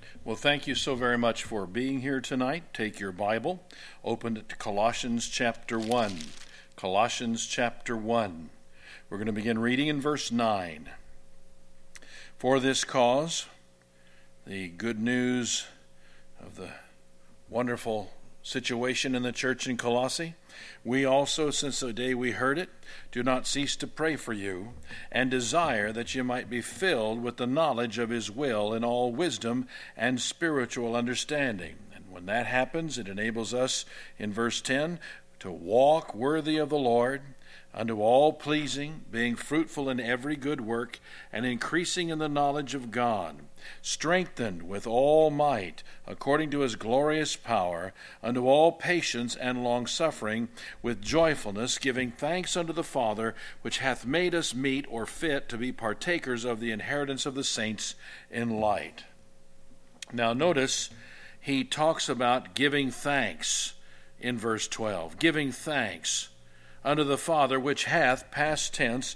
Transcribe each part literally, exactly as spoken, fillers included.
Well, thank you so very much for being here tonight. Take your Bible, open it to Colossians chapter one. Colossians chapter one. We're going to begin reading in verse nine. For this cause, the good news of the wonderful situation in the church in Colossae, we also, since the day we heard it, do not cease to pray for you, and desire that you might be filled with the knowledge of his will in all wisdom and spiritual understanding. And when that happens, it enables us, in verse ten, to walk worthy of the Lord, unto all pleasing, being fruitful in every good work, and increasing in the knowledge of God, strengthened with all might, according to his glorious power, unto all patience and longsuffering, with joyfulness, giving thanks unto the Father, which hath made us meet or fit to be partakers of the inheritance of the saints in light. Now notice, he talks about giving thanks in verse twelve. Giving thanks unto the Father, which hath, past tense,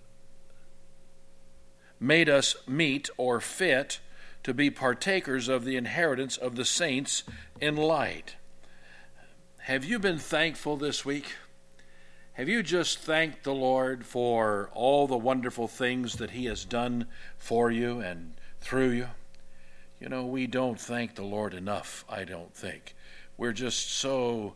made us meet or fit to be partakers of the inheritance of the saints in light. Have you been thankful this week? Have you just thanked the Lord for all the wonderful things that he has done for you and through you? You know, we don't thank the Lord enough, I don't think. We're just so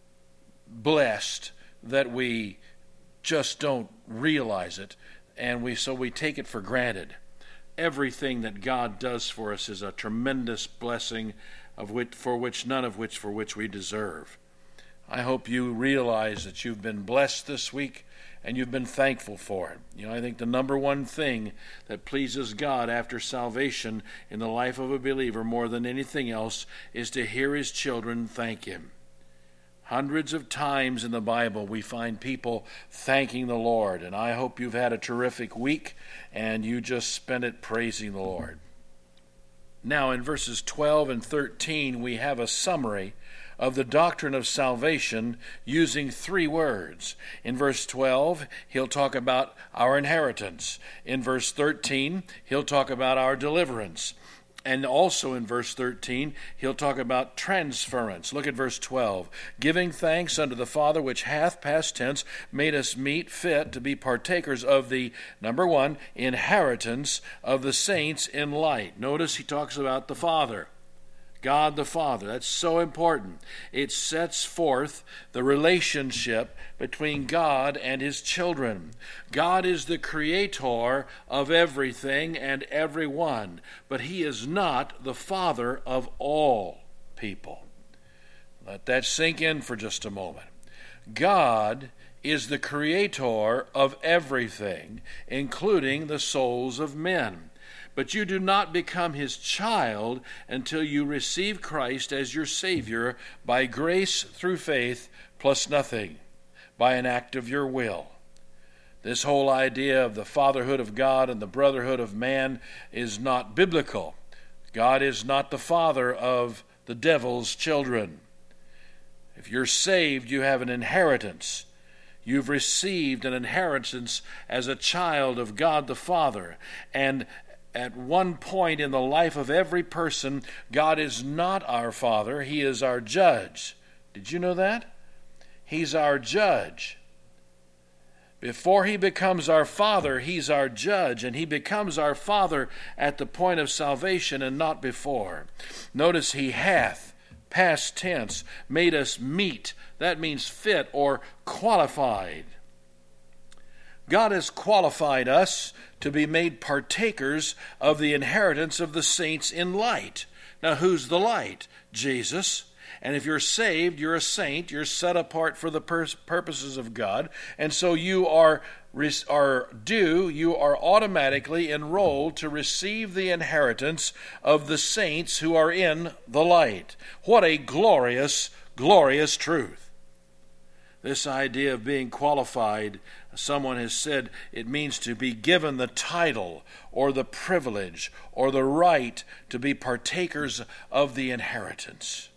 blessed that we just don't realize it, and we so we take it for granted. Everything that God does for us is a tremendous blessing, of which for which none of which for which we deserve. I hope you realize that you've been blessed this week and you've been thankful for it. You know, I think the number one thing that pleases God after salvation in the life of a believer more than anything else is to hear his children thank him. Hundreds of times in the Bible we find people thanking the Lord, and I hope you've had a terrific week and you just spent it praising the Lord. Now in verses twelve and thirteen we have a summary of the doctrine of salvation using three words. In verse twelve, he'll talk about our inheritance. In verse thirteen, he'll talk about our deliverance. And also in verse thirteen, he'll talk about transference. Look at verse twelve. Giving thanks unto the Father, which hath, past tense, made us meet fit to be partakers of the, number one, inheritance of the saints in light. Notice he talks about the Father. God the Father. That's so important. It sets forth the relationship between God and his children. God is the creator of everything and everyone, but he is not the father of all people. Let that sink in for just a moment. God is the creator of everything, including the souls of men. But you do not become his child until you receive Christ as your Savior by grace through faith plus nothing, by an act of your will. This whole idea of the fatherhood of God and the brotherhood of man is not biblical. God is not the father of the devil's children. If you're saved, you have an inheritance. You've received an inheritance as a child of God the Father, and at one point in the life of every person, God is not our Father, he is our judge. Did you know that? He's our judge. Before he becomes our Father, he's our judge, and he becomes our Father at the point of salvation and not before. Notice he hath, past tense, made us meet. That means fit or qualified. God has qualified us to be made partakers of the inheritance of the saints in light. Now, who's the light? Jesus. And if you're saved, you're a saint. You're set apart for the pur- purposes of God. And so you are, are due, you are automatically enrolled to receive the inheritance of the saints who are in the light. What a glorious, glorious truth. This idea of being qualified, someone has said it means to be given the title or the privilege or the right to be partakers of the inheritance.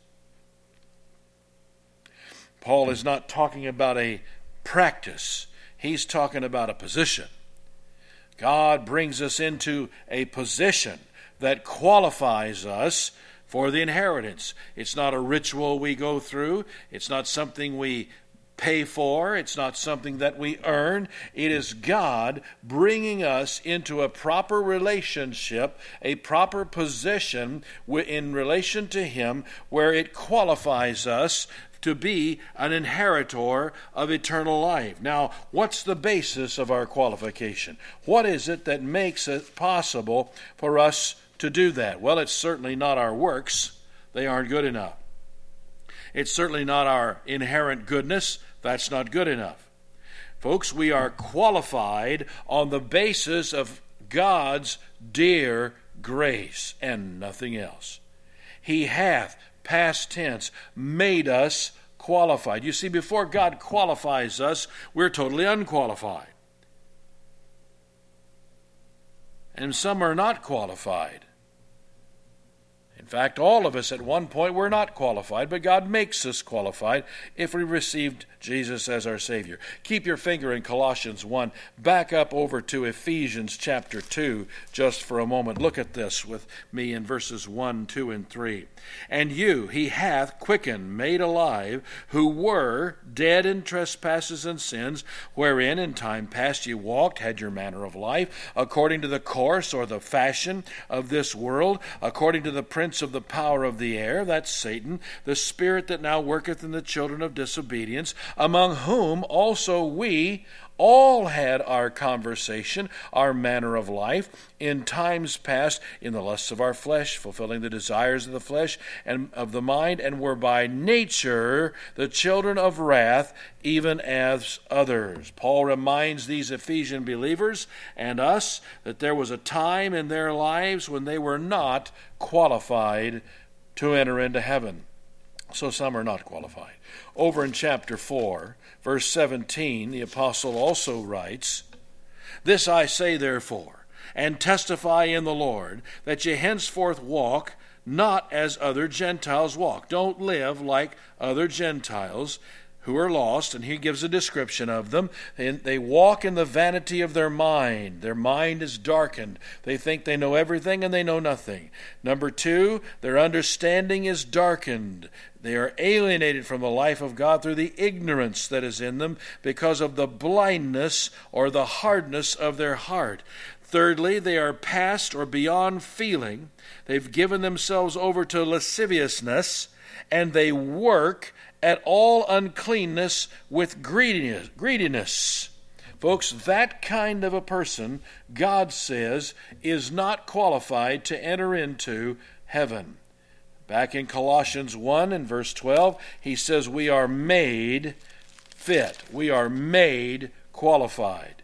Paul is not talking about a practice. He's talking about a position. God brings us into a position that qualifies us for the inheritance. It's not a ritual we go through. It's not something we pay for. It's not something that we earn. It is God bringing us into a proper relationship, a proper position in relation to Him, where it qualifies us to be an inheritor of eternal life. Now, what's the basis of our qualification? What is it that makes it possible for us to do that? Well, it's certainly not our works. They aren't good enough. It's certainly not our inherent goodness. That's not good enough. Folks, we are qualified on the basis of God's dear grace and nothing else. He hath, past tense, made us qualified. You see, before God qualifies us, we're totally unqualified. And some are not qualified. In fact, all of us at one point were not qualified, but God makes us qualified if we received Jesus as our Savior. Keep your finger in Colossians one. Back up over to Ephesians chapter two just for a moment. Look at this with me in verses one, two, and three. And you he hath quickened, made alive, who were dead in trespasses and sins, wherein in time past ye walked, had your manner of life, according to the course or the fashion of this world, according to the prince of the power of the air, that's Satan, the spirit that now worketh in the children of disobedience, among whom also we all had our conversation, our manner of life, in times past, in the lusts of our flesh, fulfilling the desires of the flesh and of the mind, and were by nature the children of wrath, even as others. Paul reminds these Ephesian believers and us that there was a time in their lives when they were not qualified to enter into heaven. So some are not qualified. Over in chapter four, verse seventeen, the apostle also writes, This I say therefore, and testify in the Lord, that ye henceforth walk not as other Gentiles walk. Don't live like other Gentiles who are lost, and he gives a description of them. And they walk in the vanity of their mind. Their mind is darkened. They think they know everything and they know nothing. Number two, their understanding is darkened. They are alienated from the life of God through the ignorance that is in them because of the blindness or the hardness of their heart. Thirdly, they are past or beyond feeling. They've given themselves over to lasciviousness, and they work at all uncleanness with greediness. greediness. Folks, that kind of a person, God says, is not qualified to enter into heaven. Back in Colossians one and verse twelve, he says we are made fit. We are made qualified.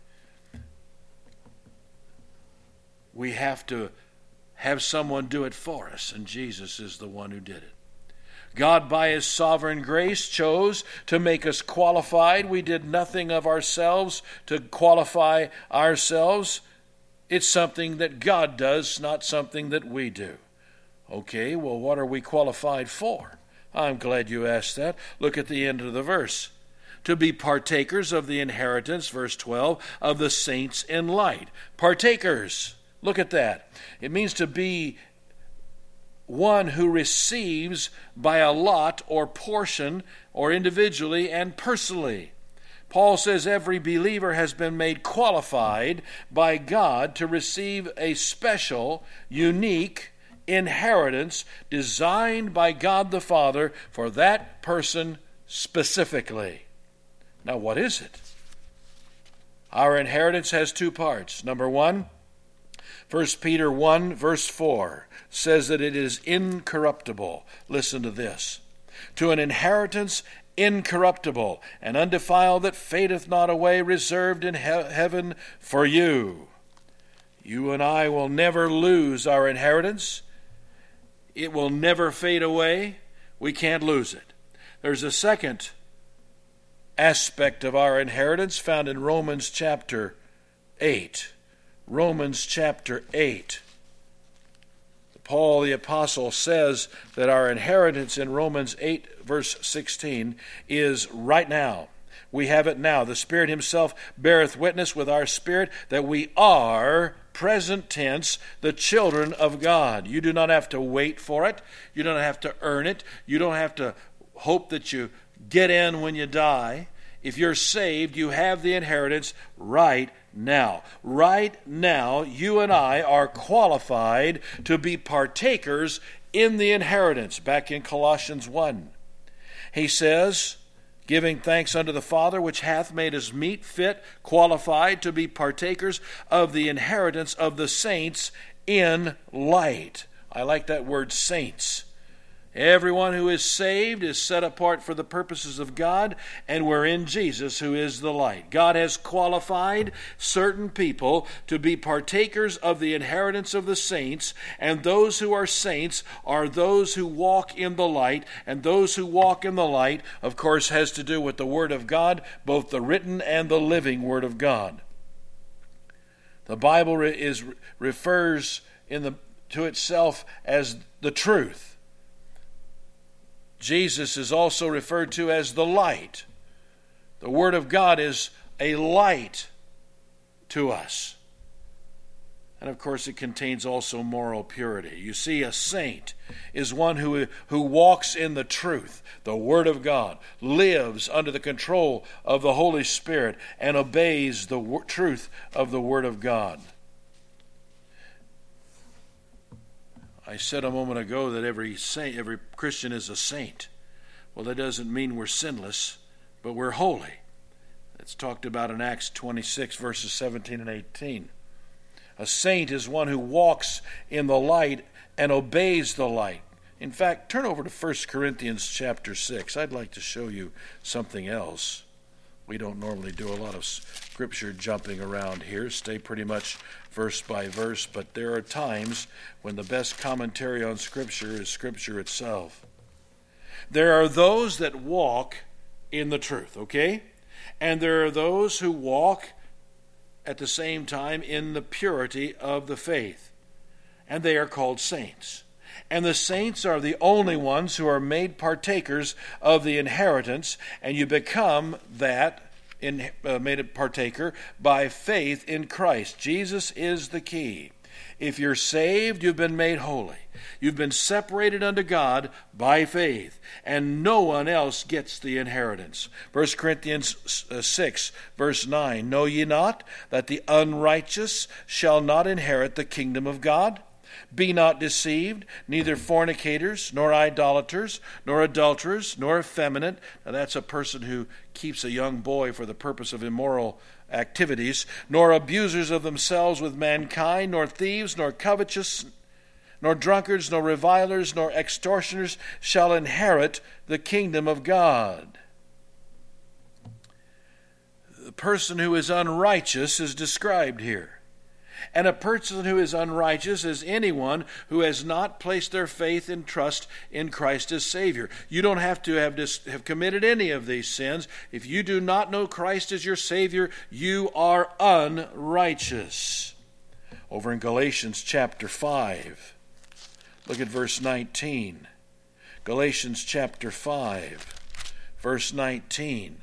We have to have someone do it for us, and Jesus is the one who did it. God, by His sovereign grace, chose to make us qualified. We did nothing of ourselves to qualify ourselves. It's something that God does, not something that we do. Okay, well, what are we qualified for? I'm glad you asked that. Look at the end of the verse. To be partakers of the inheritance, verse twelve, of the saints in light. Partakers. Look at that. It means to be one who receives by a lot or portion or individually and personally. Paul says every believer has been made qualified by God to receive a special, unique inheritance designed by God the Father for that person specifically. Now, what is it? Our inheritance has two parts. Number one, First Peter one, verse four, says that it is incorruptible. Listen to this. To an inheritance incorruptible and undefiled that fadeth not away, reserved in he- heaven for you. You and I will never lose our inheritance. It will never fade away. We can't lose it. There's a second aspect of our inheritance found in Romans chapter eight. Romans chapter eight. Paul the apostle says that our inheritance in Romans eight verse sixteen is right now. We have it now. The Spirit Himself beareth witness with our spirit that we are present tense, the children of God. You do not have to wait for it. You don't have to earn it. You don't have to hope that you get in when you die. If you're saved, you have the inheritance right now. Right now, you and I are qualified to be partakers in the inheritance. Back in Colossians one, he says, giving thanks unto the Father, which hath made us meet, fit, qualified to be partakers of the inheritance of the saints in light. I like that word, saints. Everyone who is saved is set apart for the purposes of God, and we're in Jesus, who is the light. God has qualified certain people to be partakers of the inheritance of the saints, and those who are saints are those who walk in the light, and those who walk in the light, of course, has to do with the Word of God, both the written and the living Word of God. The Bible is refers in the to itself as the truth. Jesus is also referred to as the light. The Word of God is a light to us. And of course it contains also moral purity. You see, a saint is one who, who walks in the truth, the Word of God, lives under the control of the Holy Spirit, and obeys the w- truth of the Word of God. I said a moment ago that every saint, every Christian is a saint. Well, that doesn't mean we're sinless, but we're holy. It's talked about in Acts twenty-six, verses seventeen and eighteen. A saint is one who walks in the light and obeys the light. In fact, turn over to First Corinthians chapter six. I'd like to show you something else. We don't normally do a lot of scripture jumping around here, stay pretty much verse by verse, but there are times when the best commentary on Scripture is Scripture itself. There are those that walk in the truth, okay? And there are those who walk at the same time in the purity of the faith, and they are called saints. And the saints are the only ones who are made partakers of the inheritance, and you become that in, uh, made a partaker by faith in Christ. Jesus is the key. If you're saved, you've been made holy. You've been separated unto God by faith, and no one else gets the inheritance. First Corinthians six, verse nine, know ye not that the unrighteous shall not inherit the kingdom of God? Be not deceived, neither fornicators, nor idolaters, nor adulterers, nor effeminate. Now that's a person who keeps a young boy for the purpose of immoral activities, nor abusers of themselves with mankind, nor thieves, nor covetous, nor drunkards, nor revilers, nor extortioners shall inherit the kingdom of God. The person who is unrighteous is described here. And a person who is unrighteous is anyone who has not placed their faith and trust in Christ as Savior. You don't have to have, dis- have committed any of these sins. If you do not know Christ as your Savior, you are unrighteous. Over in Galatians chapter five, look at verse nineteen. Galatians chapter five, verse nineteen.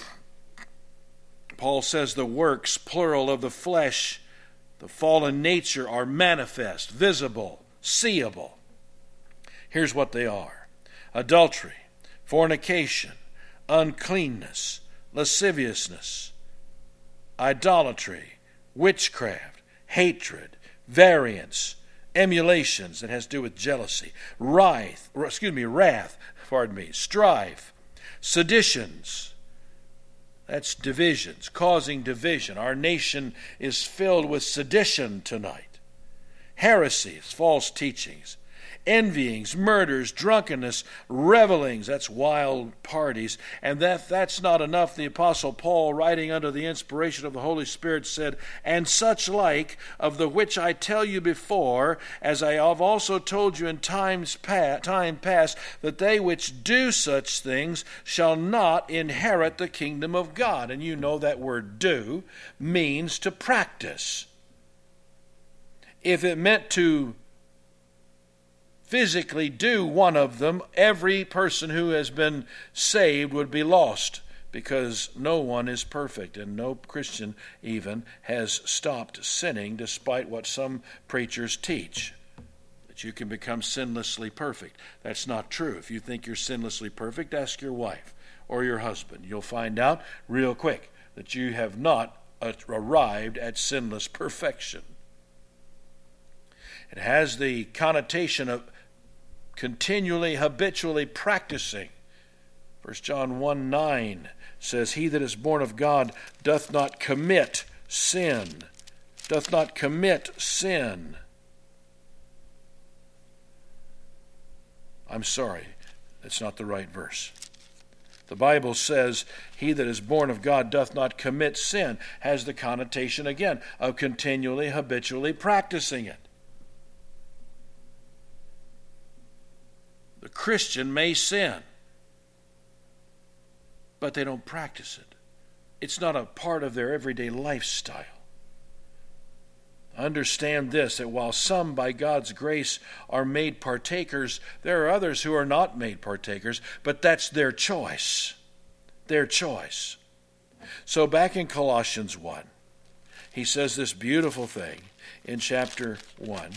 Paul says the works, plural, of the flesh, the fallen nature, are manifest, visible, seeable. Here's what they are: adultery, fornication, uncleanness, lasciviousness, idolatry, witchcraft, hatred, variance, emulations, that has to do with jealousy, wrath, excuse me, wrath, pardon me, strife, seditions. That's divisions, causing division. Our nation is filled with sedition tonight. Heresies, false teachings, envyings, murders, drunkenness, revelings, that's wild parties. And that that's not enough. The Apostle Paul, writing under the inspiration of the Holy Spirit, said, and such like, of the which I tell you before, as I have also told you in times past, time past, that they which do such things shall not inherit the kingdom of God. And you know that word do means to practice. If it meant to physically do one of them, every person who has been saved would be lost because no one is perfect, and no Christian even has stopped sinning despite what some preachers teach, that you can become sinlessly perfect. That's not true. If you think you're sinlessly perfect, ask your wife or your husband. You'll find out real quick that you have not arrived at sinless perfection. It has the connotation of continually, habitually practicing. First John one nine says, "He that is born of God doth not commit sin." Doth not commit sin. I'm sorry, that's not the right verse. The Bible says, "He that is born of God doth not commit sin," has the connotation again of continually, habitually practicing it. The Christian may sin, but they don't practice it. It's not a part of their everyday lifestyle. Understand this, that while some by God's grace are made partakers, there are others who are not made partakers, but that's their choice. Their choice. So back in Colossians one, he says this beautiful thing in chapter one.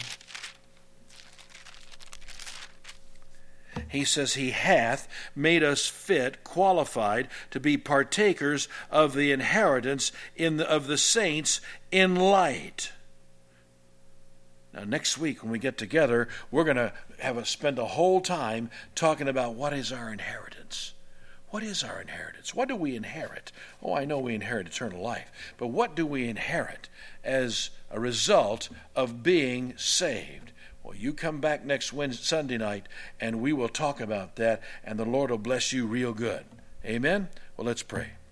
He says, "He hath made us fit, qualified, to be partakers of the inheritance in the, of the saints in light." Now, next week when we get together, we're going to have a, spend a whole time talking about what is our inheritance. What is our inheritance? What do we inherit? Oh, I know we inherit eternal life, but what do we inherit as a result of being saved? Well, you come back next Wednesday, Sunday night, and we will talk about that, and the Lord will bless you real good. Amen? Well, let's pray.